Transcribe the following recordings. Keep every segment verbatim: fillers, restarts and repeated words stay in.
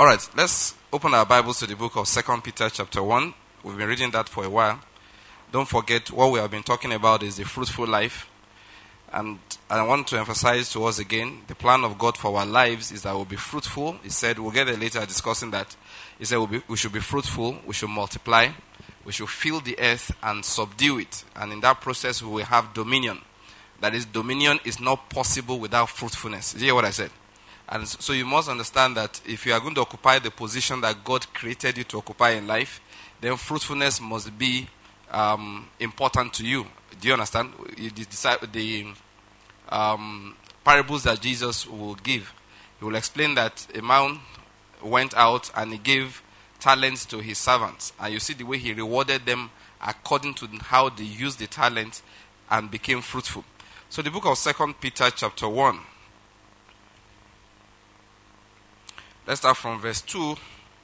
All right, let's open our Bibles to the book of Second Peter chapter one. We've been reading that for a while. Don't forget, what we have been talking about is the fruitful life. And I want to emphasize to us again, the plan of God for our lives is that we'll be fruitful. He said, we'll get there later discussing that. He said we'll be, we should be fruitful, we should multiply, we should fill the earth and subdue it. And in that process, we will have dominion. That is, dominion is not possible without fruitfulness. Did you hear what I said? And so you must understand that if you are going to occupy the position that God created you to occupy in life, then fruitfulness must be um, important to you. Do you understand? You decide the um, parables that Jesus will give. He will explain that a man went out and he gave talents to his servants. And you see the way he rewarded them according to how they used the talent and became fruitful. So the book of Second Peter chapter one. Let's start from verse two.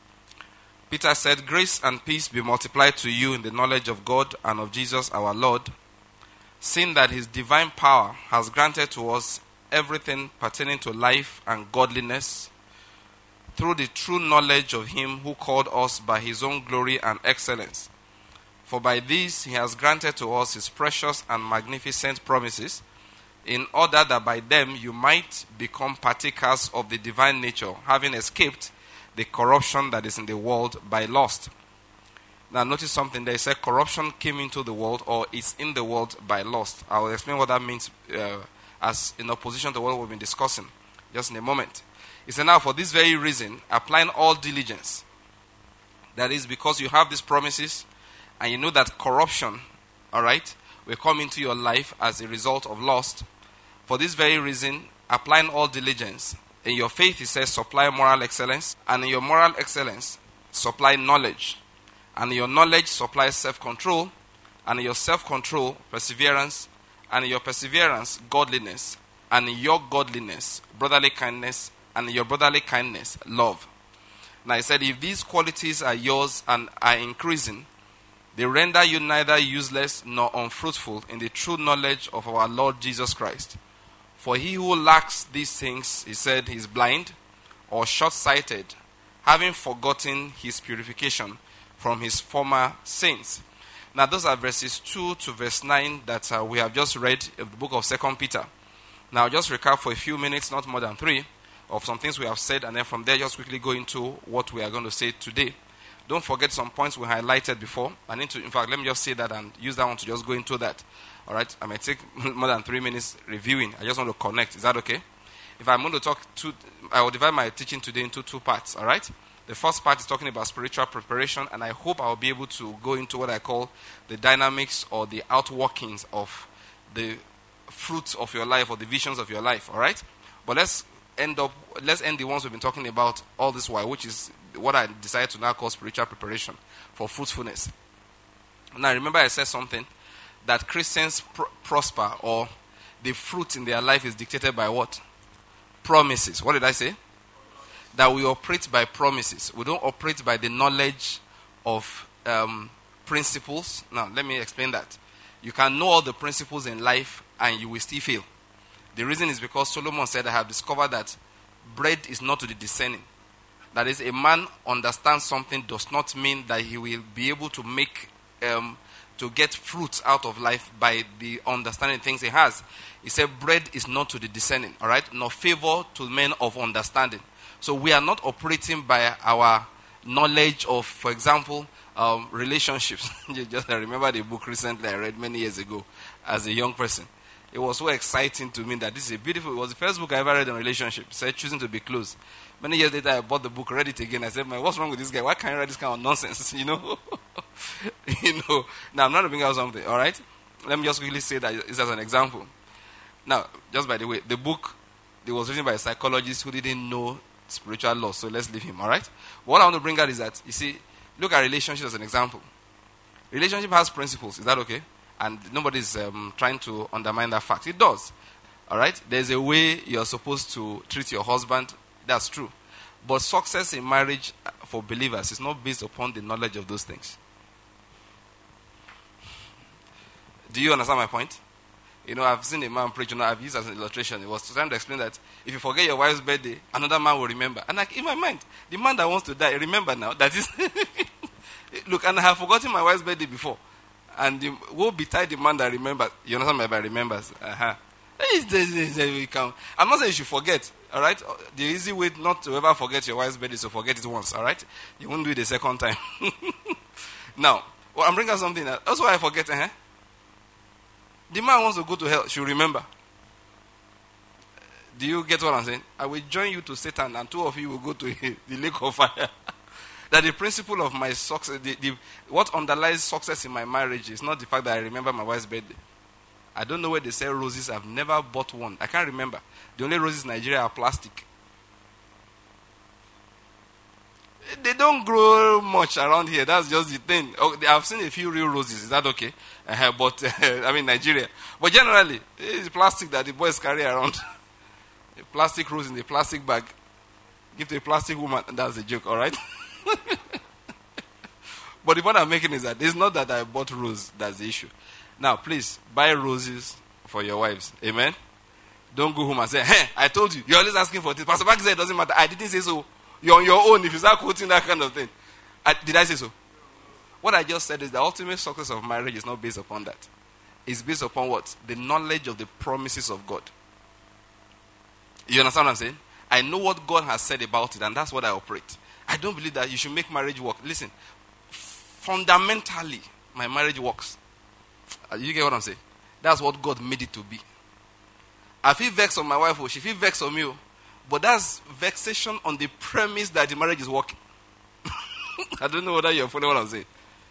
Peter said, "Grace and peace be multiplied to you in the knowledge of God and of Jesus our Lord, seeing that his divine power has granted to us everything pertaining to life and godliness, through the true knowledge of him who called us by his own glory and excellence. For by this he has granted to us his precious and magnificent promises, in order that by them you might become partakers of the divine nature, having escaped the corruption that is in the world by lust." Now notice something there. It said corruption came into the world, or is in the world by lust. I will explain what that means uh, as in opposition to what we've been discussing just in a moment. It said, "Now for this very reason, applying all diligence." That is because you have these promises and you know that corruption, all right, will come into your life as a result of lust. For this very reason, applying all diligence. In your faith, it says, supply moral excellence. And in your moral excellence, supply knowledge. And in your knowledge, supply self-control. And in your self-control, perseverance. And in your perseverance, godliness. And in your godliness, brotherly kindness. And in your brotherly kindness, love. Now, he said, if these qualities are yours and are increasing, they render you neither useless nor unfruitful in the true knowledge of our Lord Jesus Christ. For he who lacks these things, he said, is blind or short-sighted, having forgotten his purification from his former sins. Now those are verses two to verse nine that uh, we have just read of the book of Second Peter. Now I'll just recap for a few minutes, not more than three, of some things we have said, and then from there just quickly go into what we are going to say today. Don't forget some points we highlighted before. I need to, in fact, let me just say that and use that one to just go into that. All right, I might take more than three minutes reviewing. I just want to connect. Is that okay? If I'm going to talk two, I will divide my teaching today into two parts. All right. The first part is talking about spiritual preparation, and I hope I will be able to go into what I call the dynamics or the outworkings of the fruits of your life or the visions of your life. All right. But let's end up. Let's end the ones we've been talking about all this while, which is what I decided to now call spiritual preparation for fruitfulness. Now, remember I said something. That Christians pr- prosper, or the fruit in their life is dictated by what? Promises. What did I say? That we operate by promises. We don't operate by the knowledge of um, principles. Now, let me explain that. You can know all the principles in life and you will still fail. The reason is because Solomon said, I have discovered that bread is not to the discerning. That is, a man understands something does not mean that he will be able to make um, to get fruits out of life by the understanding things he has. He said bread is not to the discerning, all right, nor favor to men of understanding. So we are not operating by our knowledge of, for example, um, relationships. Just I remember the book recently I read many years ago as a young person. It was so exciting to me that this is a beautiful, it was the first book I ever read on relationships. It said choosing to be close. Many years later I bought the book, read it again. I said, man, what's wrong with this guy? Why can't I read this kind of nonsense? You know? you know. Now, I'm not bringing out something, all right? Let me just quickly say that it's as an example. Now, just by the way, the book, it was written by a psychologist who didn't know spiritual law, so let's leave him, all right? What I want to bring out is that, you see, look at relationship as an example. Relationship has principles, is that okay? And nobody's um, trying to undermine that fact. It does, all right? There's a way you're supposed to treat your husband, that's true. But success in marriage for believers is not based upon the knowledge of those things. Do you understand my point? You know, I've seen a man preach, you know, I've used as an illustration. It was trying to explain that if you forget your wife's birthday, another man will remember. And like in my mind, the man that wants to die, remember now. That is, look, and I have forgotten my wife's birthday before. And the, woe betide the man that remembers. You understand me by remembers? Uh-huh. I'm not saying you should forget, all right? The easy way not to ever forget your wife's birthday is to forget it once, all right? You won't do it a second time. Now, well, I'm bringing out something else. That's why I forget, uh-huh. The man wants to go to hell, should remember. Do you get what I'm saying? I will join you to Satan, and two of you will go to the lake of fire. That the principle of my success, the, the, what underlies success in my marriage is not the fact that I remember my wife's birthday. I don't know where they sell roses. I've never bought one. I can't remember. The only roses in Nigeria are plastic. They don't grow much around here. That's just the thing. Oh, I've seen a few real roses. Is that okay? Uh, but, uh, I mean, Nigeria. But generally, it's plastic that the boys carry around. A plastic rose in a plastic bag. Give to a plastic woman. That's a joke, all right? But the point I'm making is that it's not that I bought rose. That's the issue. Now, please, buy roses for your wives. Amen? Don't go home and say, hey, I told you. You're always asking for this. Pastor Mark said it doesn't matter. I didn't say so. You're on your own if you start quoting that kind of thing. I, did I say so? What I just said is the ultimate success of marriage is not based upon that. It's based upon what? The knowledge of the promises of God. You understand what I'm saying? I know what God has said about it, and that's what I operate. I don't believe that you should make marriage work. Listen, fundamentally, my marriage works. You get what I'm saying? That's what God made it to be. I feel vexed on my wife, or she feel vexed on me. But that's vexation on the premise that the marriage is working. I don't know whether you're following what I'm saying.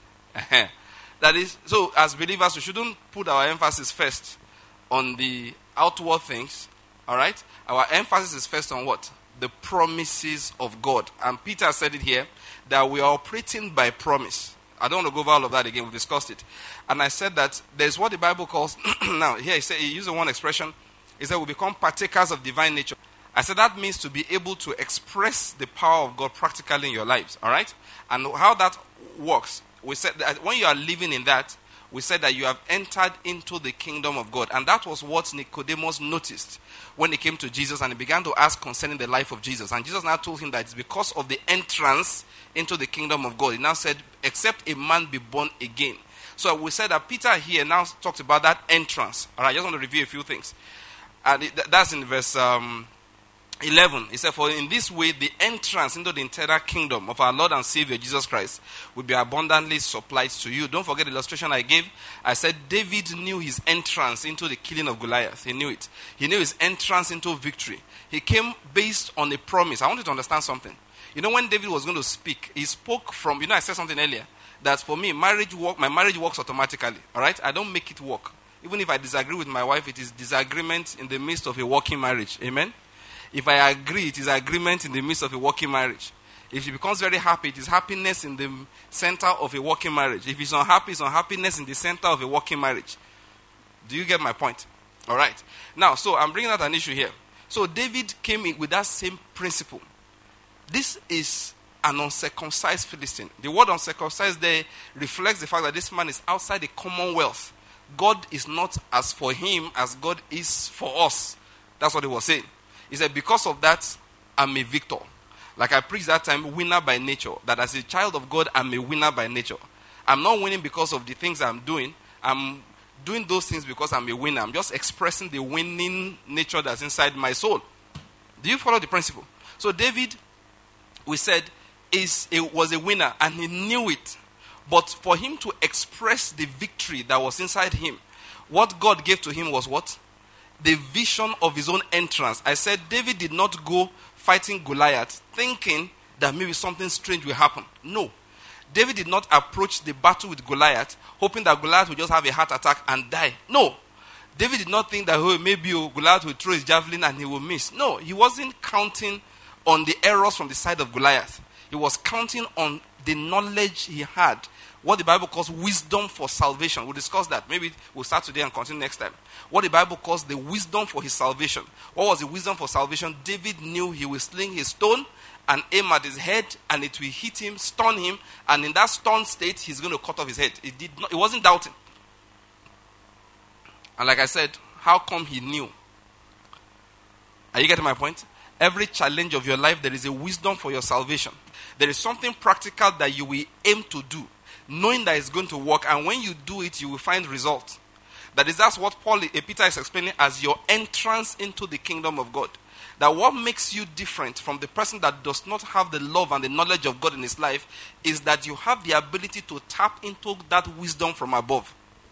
That is, so as believers, we shouldn't put our emphasis first on the outward things. All right? Our emphasis is first on what? The promises of God. And Peter said it here, that we are operating by promise. I don't want to go over all of that again. We've discussed it. And I said that there's what the Bible calls, now here he, said, he used one expression, he said we become partakers of divine nature. I said that means to be able to express the power of God practically in your lives, all right? And how that works, we said that when you are living in that, we said that you have entered into the kingdom of God. And that was what Nicodemus noticed when he came to Jesus and he began to ask concerning the life of Jesus. And Jesus now told him that it's because of the entrance into the kingdom of God. He now said, except a man be born again. So we said that Peter here now talked about that entrance. All right, I just want to review a few things. And it, that's in verse um, eleven. He said, for in this way the entrance into the eternal kingdom of our Lord and Savior Jesus Christ will be abundantly supplied to you. Don't forget the illustration I gave. I said David knew his entrance into the killing of Goliath. He knew it. He knew his entrance into victory. He came based on a promise. I want you to understand something. You know, when David was going to speak, he spoke from, you know, I said something earlier, that for me, marriage work, my marriage works automatically. All right? I don't make it work. Even if I disagree with my wife, it is disagreement in the midst of a working marriage. Amen? If I agree, it is agreement in the midst of a working marriage. If she becomes very happy, it is happiness in the center of a working marriage. If it's unhappy, it's unhappiness in the center of a working marriage. Do you get my point? All right. Now, so I'm bringing out an issue here. So David came in with that same principle. This is an uncircumcised Philistine. The word uncircumcised there reflects the fact that this man is outside the commonwealth. God is not as for him as God is for us. That's what he was saying. He said, because of that, I'm a victor. Like I preached that time, winner by nature. That as a child of God, I'm a winner by nature. I'm not winning because of the things I'm doing. I'm doing those things because I'm a winner. I'm just expressing the winning nature that's inside my soul. Do you follow the principle? So David, we said, is a, was a winner and he knew it. But for him to express the victory that was inside him, what God gave to him was what? The vision of his own entrance. I said David did not go fighting Goliath thinking that maybe something strange will happen. No. David did not approach the battle with Goliath hoping that Goliath would just have a heart attack and die. No. David did not think that oh, maybe oh, Goliath will throw his javelin and he will miss. No. He wasn't counting on the errors from the side of Goliath. He was counting on the knowledge he had. What the Bible calls wisdom for salvation. We'll discuss that. Maybe we'll start today and continue next time. What the Bible calls the wisdom for his salvation. What was the wisdom for salvation? David knew he will sling his stone and aim at his head and it will hit him, stun him, and in that stunned state, he's going to cut off his head. It did not, it wasn't doubting. And like I said, how come he knew? Are you getting my point? Every challenge of your life, there is a wisdom for your salvation. There is something practical that you will aim to do, knowing that it's going to work, and when you do it, you will find results. That is, that's what Paul, Peter is explaining as your entrance into the kingdom of God. That what makes you different from the person that does not have the love and the knowledge of God in his life is that you have the ability to tap into that wisdom from above.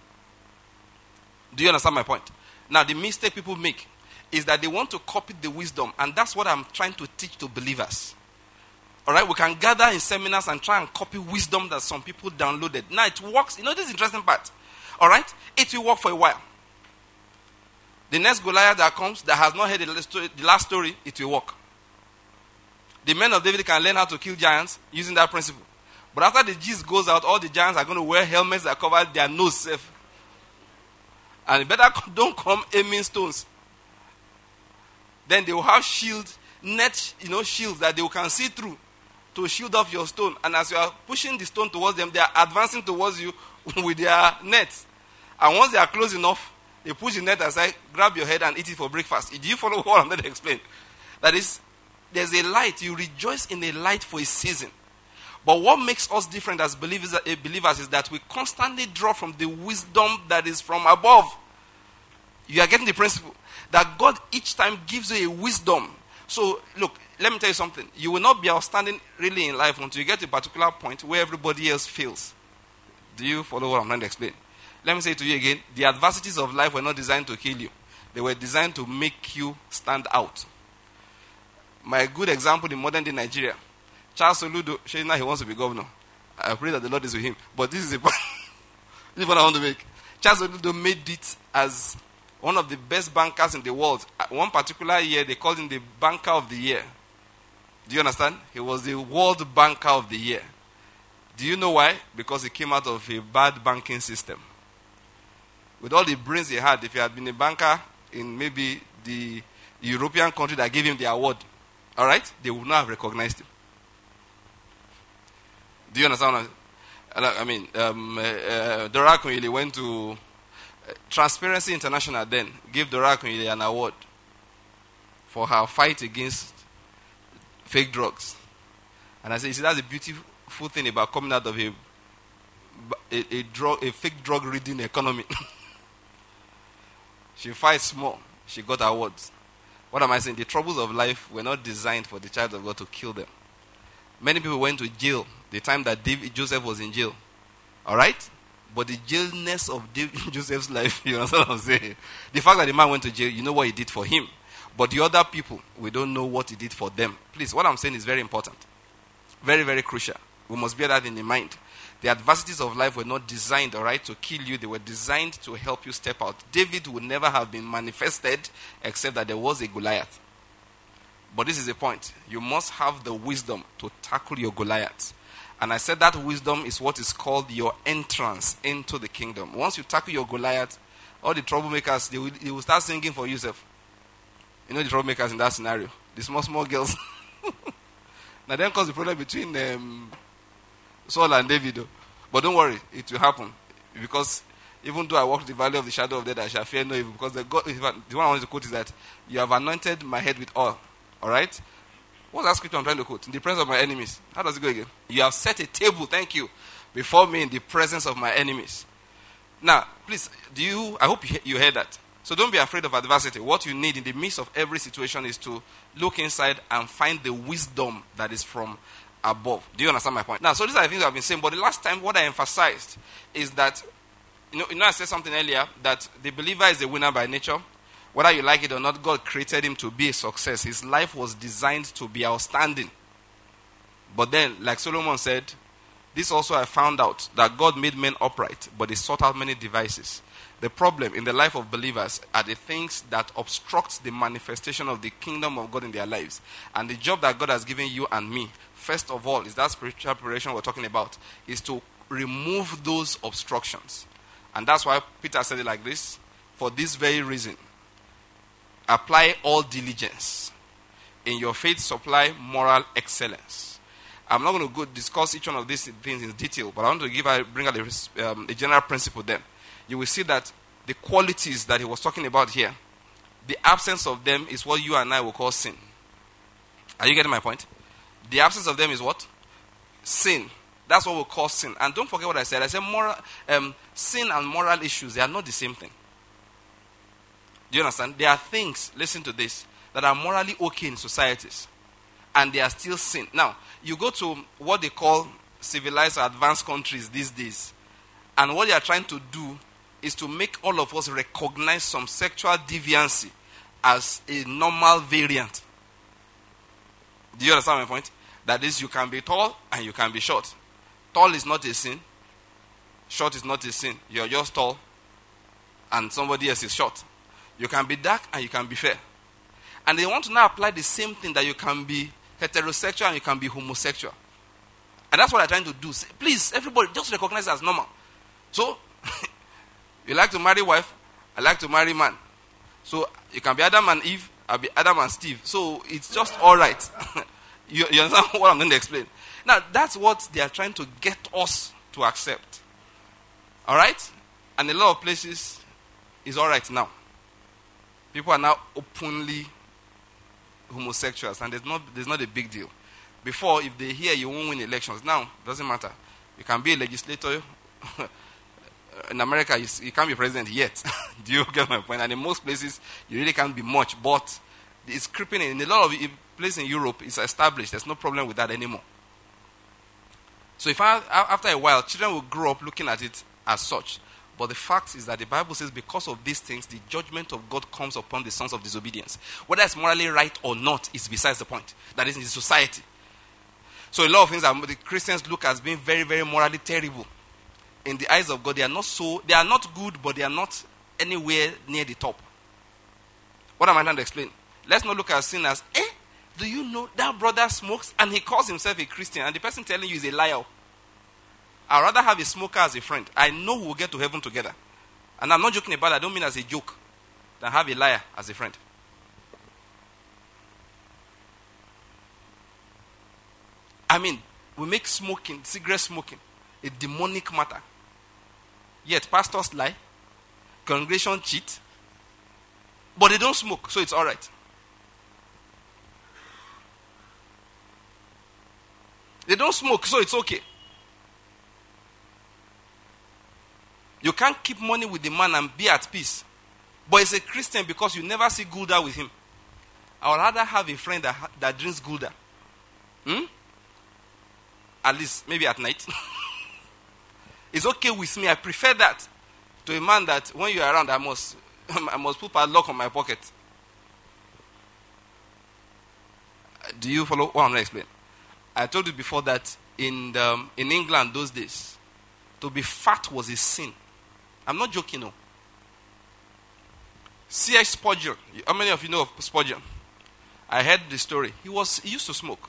Do you understand my point? Now, the mistake people make is that they want to copy the wisdom, and that's what I'm trying to teach to believers. All right, we can gather in seminars and try and copy wisdom that some people downloaded. Now, it works. You know, this is the interesting part. All right, it will work for a while. The next Goliath that comes that has not heard the last story, it will work. The men of David can learn how to kill giants using that principle. But after the gist goes out, all the giants are going to wear helmets that cover their nose safe. And better don't come aiming stones. Then they will have shields, net, you know, shields that they can see through to shield off your stone. And as you are pushing the stone towards them, they are advancing towards you with their nets. And once they are close enough, they push the net aside, grab your head and eat it for breakfast. Do you follow what I'm going to explain? That is, there's a light. You rejoice in a light for a season. But what makes us different as believers, believers is that we constantly draw from the wisdom that is from above. You are getting the principle. That God each time gives you a wisdom. So, look, let me tell you something. You will not be outstanding really in life until you get to a particular point where everybody else fails. Do you follow what I'm trying to explain? Let me say to you again, the adversities of life were not designed to kill you. They were designed to make you stand out. My good example in modern day Nigeria, Charles Oludo, showing now he wants to be governor. I pray that the Lord is with him. But this is the point. This is what I want to make. Charles Oludo made it as one of the best bankers in the world. One particular year, they called him the banker of the year. Do you understand? He was the world banker of the year. Do you know why? Because he came out of a bad banking system. With all the brains he had, if he had been a banker in maybe the European country that gave him the award, all right, they would not have recognized him. Do you understand? I mean, um, uh, uh, Dora Akunyili went to uh, Transparency International then, gave Dora Akunyili an award for her fight against fake drugs. And I said, you see, that's a beautiful thing about coming out of a, a, a, drug, a fake drug-reading economy. She fights small. She got awards. What am I saying? The troubles of life were not designed for the child of God to kill them. Many people went to jail the time that David, Joseph was in jail. All right? But the jailness of David, Joseph's life, you understand what I'm saying? The fact that the man went to jail, you know what he did for him. But the other people, we don't know what he did for them. Please, what I'm saying is very important. Very, very crucial. We must bear that in the mind. The adversities of life were not designed, all right, to kill you. They were designed to help you step out. David would never have been manifested except that there was a Goliath. But this is the point. You must have the wisdom to tackle your Goliaths. And I said that wisdom is what is called your entrance into the kingdom. Once you tackle your Goliath, all the troublemakers, they will, they will start singing for Yusuf. You know the troublemakers in that scenario? The small, small girls. Now then cause the problem between um, Saul and David. Though. But don't worry, it will happen. Because even though I walk the valley of the shadow of death, I shall fear no evil. Because the, God, the one I want to quote is that you have anointed my head with oil. Alright? What's that scripture I'm trying to quote? In the presence of my enemies. How does it go again? You have set a table, thank you, before me in the presence of my enemies. Now, please, do you, I hope you, you heard that. So don't be afraid of adversity. What you need in the midst of every situation is to look inside and find the wisdom that is from above. Do you understand my point? Now, so these are the things I've been saying. But the last time, what I emphasized is that, you know, you know I said something earlier, that the believer is a winner by nature. Whether you like it or not, God created him to be a success. His life was designed to be outstanding. But then, like Solomon said, this also I found out, that God made men upright, but he sought out many devices. The problem in the life of believers are the things that obstruct the manifestation of the kingdom of God in their lives. And the job that God has given you and me, first of all, is that spiritual preparation we're talking about, is to remove those obstructions. And that's why Peter said it like this: for this very reason, apply all diligence. In your faith, supply moral excellence. I'm not going to go discuss each one of these things in detail, but I want to give bring out a, um, a general principle then. You will see that the qualities that he was talking about here, the absence of them is what you and I will call sin. Are you getting my point? The absence of them is what? Sin. That's what we call sin. And don't forget what I said. I said moral, um, sin and moral issues, they are not the same thing. Do you understand? There are things, listen to this, that are morally okay in societies, and they are still sin. Now, you go to what they call civilized or advanced countries these days, and what they are trying to do is to make all of us recognize some sexual deviancy as a normal variant. Do you understand my point? That is, you can be tall and you can be short. Tall is not a sin. Short is not a sin. You're just tall and somebody else is short. You can be dark and you can be fair. And they want to now apply the same thing, that you can be heterosexual and you can be homosexual. And that's what they're trying to do. Say, please, everybody, just recognize it as normal. So, you like to marry wife, I like to marry man. So, you can be Adam and Eve, I'll be Adam and Steve. So, it's just all right. you, you understand what I'm going to explain? Now, that's what they are trying to get us to accept. All right? And a lot of places is all right now. People are now openly homosexuals, and there's not, there's not a big deal. Before, if they hear you won't win elections, now, it doesn't matter. You can be a legislator. In America, you, you can't be president yet. Do you get my point? And in most places, you really can't be much, but it's creeping in. In a lot of places in Europe, it's established. There's no problem with that anymore. So if I, after a while, children will grow up looking at it as such. But the fact is that the Bible says because of these things, the judgment of God comes upon the sons of disobedience. Whether it's morally right or not is besides the point. That is in the society. So a lot of things that the Christians look as being very, very morally terrible. In the eyes of God, they are not so, they are not good, but they are not anywhere near the top. What am I trying to explain? Let's not look at sin as, eh, do you know that brother smokes and he calls himself a Christian, and the person telling you is a liar. I'd rather have a smoker as a friend. I know we'll get to heaven together. And I'm not joking about it. I don't mean as a joke. Than have a liar as a friend. I mean, we make smoking, cigarette smoking, a demonic matter. Yet pastors lie, congregation cheat, but they don't smoke, so it's all right. They don't smoke, so it's okay. You can't keep money with the man and be at peace. But he's a Christian because you never see Gulda with him. I would rather have a friend that, that drinks Gulda. Hmm? At least, maybe at night. It's okay with me. I prefer that to a man that when you're around, I must, I must put a lock on my pocket. Do you follow what I'm going to explain? I told you before that in, the, in England those days, to be fat was a sin. I'm not joking, no. C H Spurgeon. How many of you know of Spurgeon? I heard the story. He was he used to smoke.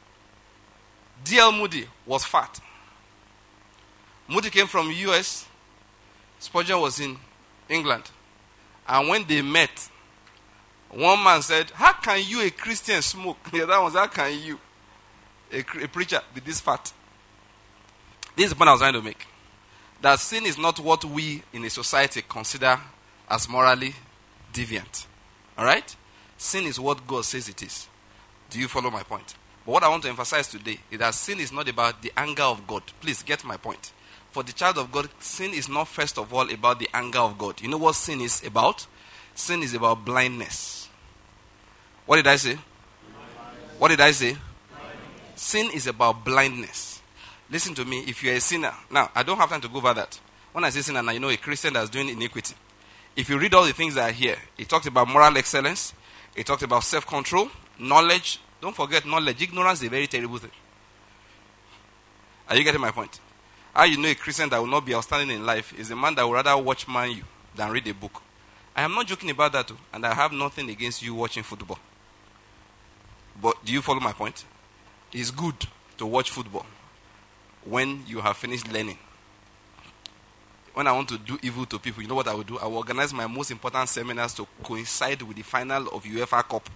D L Moody was fat. Moody came from U S. Spurgeon was in England. And when they met, one man said, how can you, a Christian, smoke? The other one said, how can you, a, a preacher, be this fat? This is the point I was trying to make. That sin is not what we in a society consider as morally deviant. Alright? Sin is what God says it is. Do you follow my point? But what I want to emphasize today is that sin is not about the anger of God. Please get my point. For the child of God, sin is not first of all about the anger of God. You know what sin is about? Sin is about blindness. What did I say? What did I say? Sin is about blindness. Listen to me, if you're a sinner, now, I don't have time to go over that. When I say sinner, now you know a Christian that's doing iniquity. If you read all the things that are here, it talks about moral excellence, it talks about self-control, knowledge. Don't forget knowledge. Ignorance is a very terrible thing. Are you getting my point? How you know a Christian that will not be outstanding in life is a man that would rather watch Man U than read a book. I am not joking about that too, and I have nothing against you watching football. But do you follow my point? It's good to watch football when you have finished learning. When I want to do evil to people, you know what I will do? I will organize my most important seminars to coincide with the final of UEFA Cup.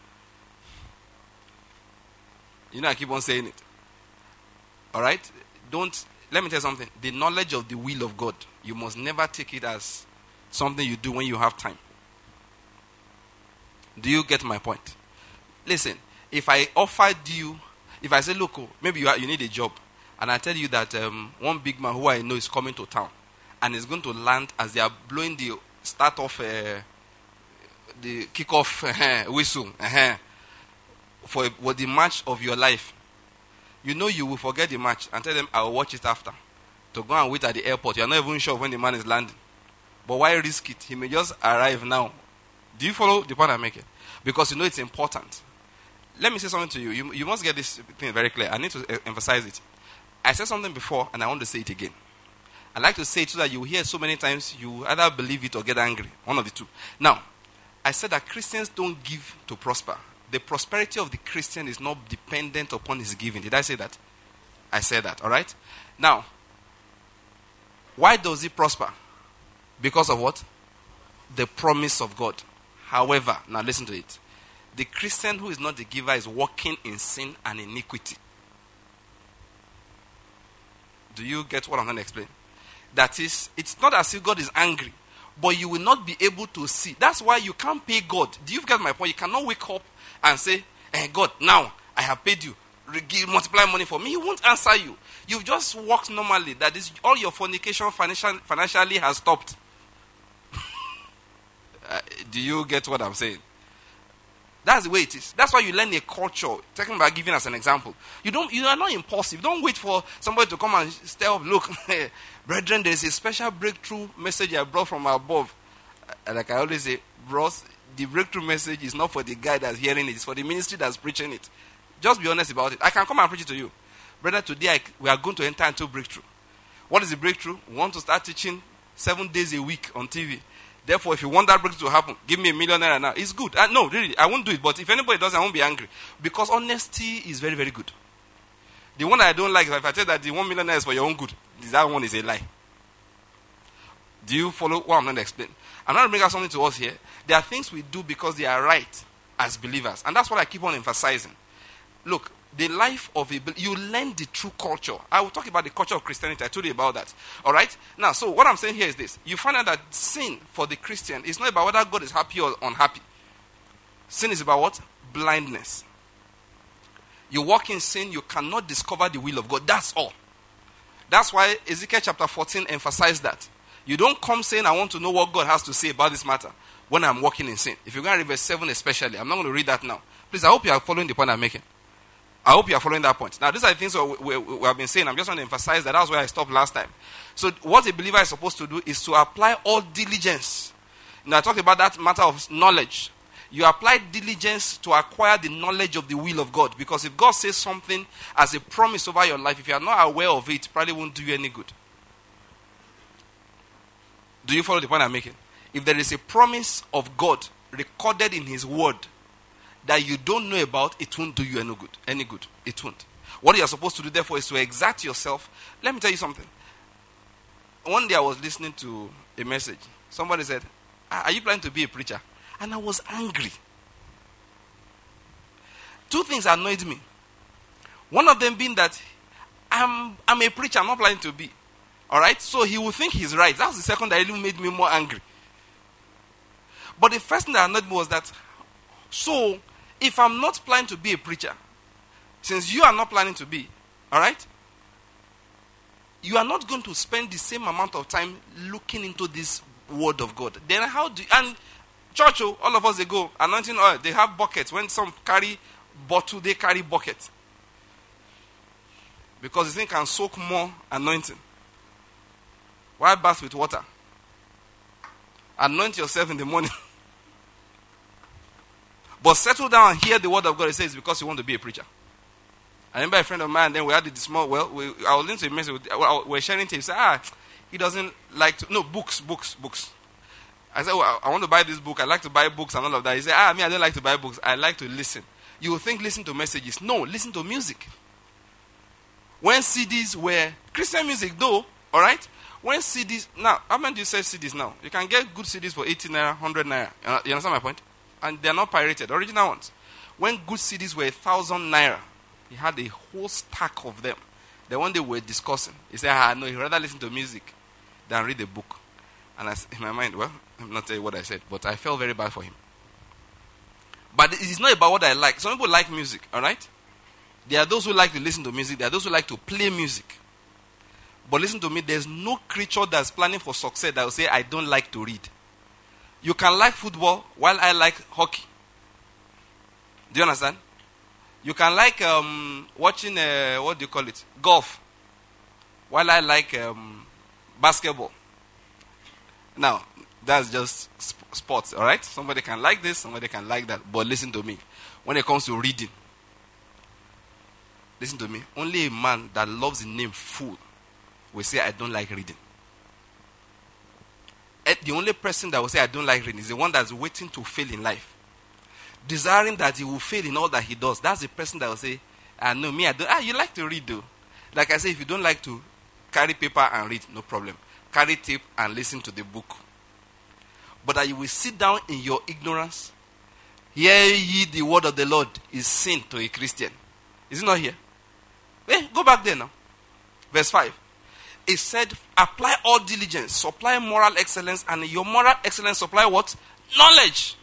You know, I keep on saying it. Alright? Don't, let me tell you something. The knowledge of the will of God, you must never take it as something you do when you have time. Do you get my point? Listen, if I offered you, if I say, look, oh, maybe you, are, you need a job, and I tell you that um, one big man who I know is coming to town, and is going to land as they are blowing the start off, uh, the kickoff uh, whistle uh, for, for the match of your life. You know you will forget the match and tell them, I will watch it after. To go and wait at the airport. You are not even sure when the man is landing. But why risk it? He may just arrive now. Do you follow the point I'm making? Because you know it's important. Let me say something to you. You, you must get this thing very clear. I need to uh, emphasize it. I said something before and I want to say it again. I like to say it so that you hear it so many times you either believe it or get angry. One of the two. Now, I said that Christians don't give to prosper. The prosperity of the Christian is not dependent upon his giving. Did I say that? I said that, all right? Now, why does he prosper? Because of what? The promise of God. However, now listen to it. The Christian who is not the giver is walking in sin and iniquity. Do you get what I'm going to explain? That is, it's not as if God is angry, but you will not be able to see. That's why you can't pay God. Do you get my point? You cannot wake up and say, hey, God, now I have paid you. Multiply money for me. He won't answer you. You've just walked normally. That is, all your fornication financial, financially has stopped. uh, do you get what I'm saying? That's the way it is. That's why you learn a culture. Talking about giving as an example. You don't. You are not impulsive. Don't wait for somebody to come and stay up. Look, brethren, there is a special breakthrough message I brought from above. Like I always say, bros, the breakthrough message is not for the guy that's hearing it. It's for the ministry that's preaching it. Just be honest about it. I can come and preach it to you. Brother, today I, we are going to enter into breakthrough. What is the breakthrough? We want to start teaching seven days a week on T V. Therefore, if you want that breakthrough to happen, give me a million naira now. It's good. Uh, no, really, I won't do it. But if anybody does, I won't be angry. Because honesty is very, very good. The one that I don't like is if I tell that the one million naira is for your own good, that one is a lie. Do you follow what I'm going to explain? I'm going to bring out something to us here. There are things we do because they are right as believers. And that's what I keep on emphasizing. Look, the life of a you learn the true culture. I will talk about the culture of Christianity. I told you about that. All right? Now, so what I'm saying here is this. You find out that sin for the Christian is not about whether God is happy or unhappy. Sin is about what? Blindness. You walk in sin, you cannot discover the will of God. That's all. That's why Ezekiel chapter fourteen emphasized that. You don't come saying, I want to know what God has to say about this matter when I'm walking in sin. If you're going to read verse seven especially, I'm not going to read that now. Please, I hope you are following the point I'm making. I hope you are following that point. Now, these are the things we, we, we have been saying. I'm just going to emphasize that. That's where I stopped last time. So, what a believer is supposed to do is to apply all diligence. Now, I talked about that matter of knowledge. You apply diligence to acquire the knowledge of the will of God. Because if God says something as a promise over your life, if you are not aware of it, it probably won't do you any good. Do you follow the point I'm making? If there is a promise of God recorded in His word that you don't know about, it won't do you any good. Any good. It won't. What you are supposed to do, therefore, is to exert yourself. Let me tell you something. One day I was listening to a message. Somebody said, are you planning to be a preacher? And I was angry. Two things annoyed me. One of them being that I'm, I'm a preacher, I'm not planning to be. Alright? So he will think he's right. That's the second that really made me more angry. But the first thing that annoyed me was that, so, if I'm not planning to be a preacher, since you are not planning to be, all right, you are not going to spend the same amount of time looking into this word of God. Then how do you, and church, oh, all of us, they go, anointing oil, they have buckets. When some carry bottle, they carry buckets. Because the thing can soak more anointing. Why bath with water? Anoint yourself in the morning. But settle down and hear the word of God. It says because you want to be a preacher. I remember a friend of mine, then we had the small, well, we, I was listening to a message, we were sharing things. He said, ah, he doesn't like to, no, books, books, books. I said, well, I want to buy this book. I like to buy books and all of that. He said, ah, me, I don't like to buy books. I like to listen. You will think listen to messages. No, listen to music. When C Ds were, Christian music though, all right? When C Ds, now, how many do you say C Ds now? You can get good C Ds for eighty naira, one hundred naira. You understand my point? And they're not pirated, original ones. When good C Ds were a thousand naira, he had a whole stack of them. The one they were discussing, he said, ah, no, he'd rather listen to music than read a book. And I, in my mind, well, I'm not telling you what I said, but I felt very bad for him. But it is not about what I like. Some people like music, all right? There are those who like to listen to music. There are those who like to play music. But listen to me, there's no creature that's planning for success that will say, I don't like to read. You can like football while I like hockey. Do you understand? You can like um, watching, uh, what do you call it? Golf. While I like um, basketball. Now, that's just sp- sports, all right? Somebody can like this, somebody can like that. But listen to me. When it comes to reading, listen to me. Only a man that loves the name fool will say, I don't like reading. And the only person that will say, I don't like reading is the one that's waiting to fail in life. Desiring that he will fail in all that he does. That's the person that will say, ah, no, me, I don't. Ah, you like to read though. Like I say, if you don't like to carry paper and read, no problem. Carry tape and listen to the book. But that you will sit down in your ignorance. Hear ye the word of the Lord is sin to a Christian. Is it not here? Hey, go back there now. Verse five. It said, apply all diligence, supply moral excellence, and your moral excellence supply what? Knowledge.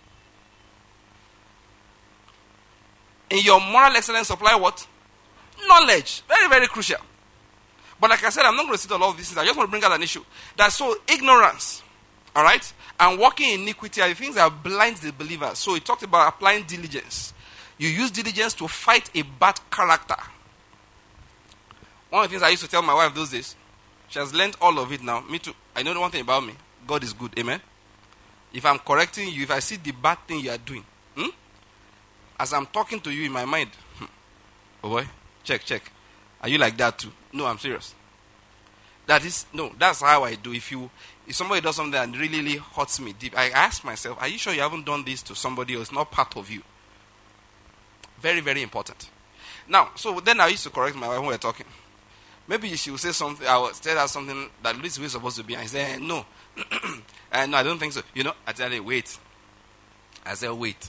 In your moral excellence supply what? Knowledge. Very, very crucial. But like I said, I'm not going to sit on all of these things. I just want to bring out an issue. That's so ignorance, all right, and walking in iniquity are the things that blind the believer. So he talked about applying diligence. You use diligence to fight a bad character. One of the things I used to tell my wife those days, she has learned all of it now. Me too. I know the one thing about me. God is good. Amen. If I'm correcting you, if I see the bad thing you are doing, hmm, as I'm talking to you in my mind, hmm, oh boy, check, check. Are you like that too? No, I'm serious. That is, no, that's how I do. If you, if somebody does something that really, really hurts me deep, I ask myself, are you sure you haven't done this to somebody else? It's not part of you. Very, very important. Now, so then I used to correct my wife when we were talking. Maybe she would say something, I would tell her something that this way supposed to be. I say, no. uh, no, I don't think so. You know, I tell her, wait. I said, wait.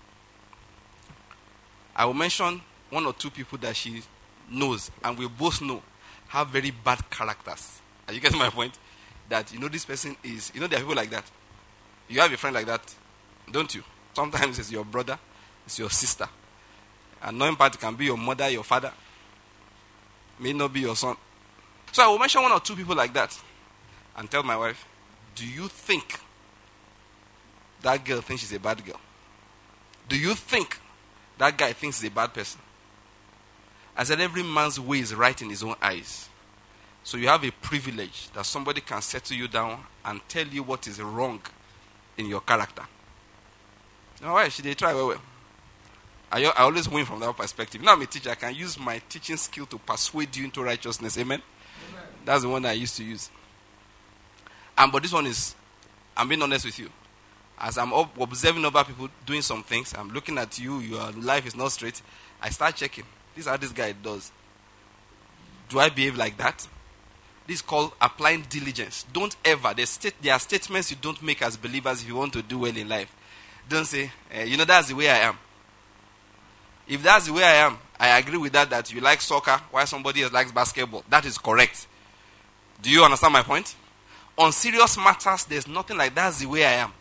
I will mention one or two people that she knows, and we both know, have very bad characters. Are you getting my point? That, you know, this person is, you know, there are people like that. You have a friend like that, don't you? Sometimes it's your brother, it's your sister. Annoying part can be your mother, your father. May not be your son. So I will mention one or two people like that and tell my wife, do you think that girl thinks she's a bad girl? Do you think that guy thinks he's a bad person? I said every man's way is right in his own eyes. So you have a privilege that somebody can settle you down and tell you what is wrong in your character. All right, she did try well, well. I, I always win from that perspective. Now I'm a teacher. I can use my teaching skill to persuade you into righteousness. Amen? Amen. That's the one that I used to use. And but this one is, I'm being honest with you. As I'm observing other people doing some things, I'm looking at you, your life is not straight. I start checking. This is how this guy does. Do I behave like that? This is called applying diligence. Don't ever, there, state, there are statements you don't make as believers if you want to do well in life. Don't say, eh, you know, that's the way I am. If that's the way I am, I agree with that, that you like soccer while somebody else likes basketball. That is correct. Do you understand my point? On serious matters, there's nothing like that's the way I am.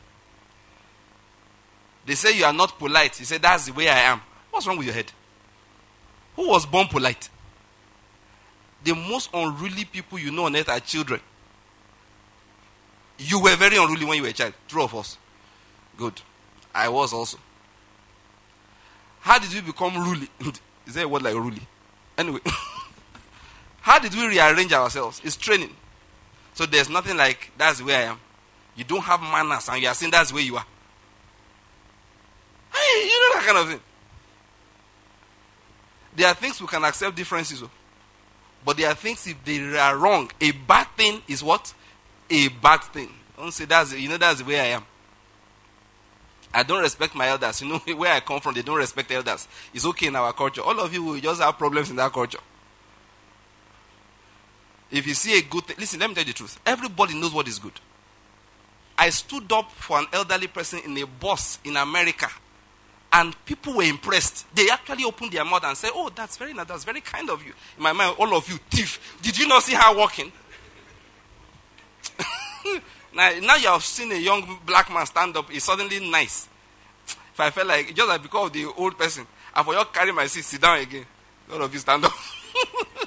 They say you are not polite. You say that's the way I am. What's wrong with your head? Who was born polite? The most unruly people you know on earth are children. You were very unruly when you were a child. True of us. Good. I was also. How did we become ruly? Is there a word like ruly? Anyway. How did we rearrange ourselves? It's training. So there's nothing like, that's the way I am. You don't have manners and you are saying that's the way you are. Hey, you know that kind of thing. There are things we can accept differences of. But there are things, if they are wrong, a bad thing is what? A bad thing. Don't say that's, you know, that's the way I am. I don't respect my elders. You know, where I come from, they don't respect elders. It's okay in our culture. All of you will just have problems in that culture. If you see a good thing, listen, let me tell you the truth. Everybody knows what is good. I stood up for an elderly person in a bus in America, and people were impressed. They actually opened their mouth and said, oh, that's very nice, that's very kind of you. In my mind, all of you, thief. Did you not see her walking? Now, now you have seen a young black man stand up, it's suddenly nice. If I felt like, just like because of the old person, I for you carry my seat, sit down again. None of you stand up.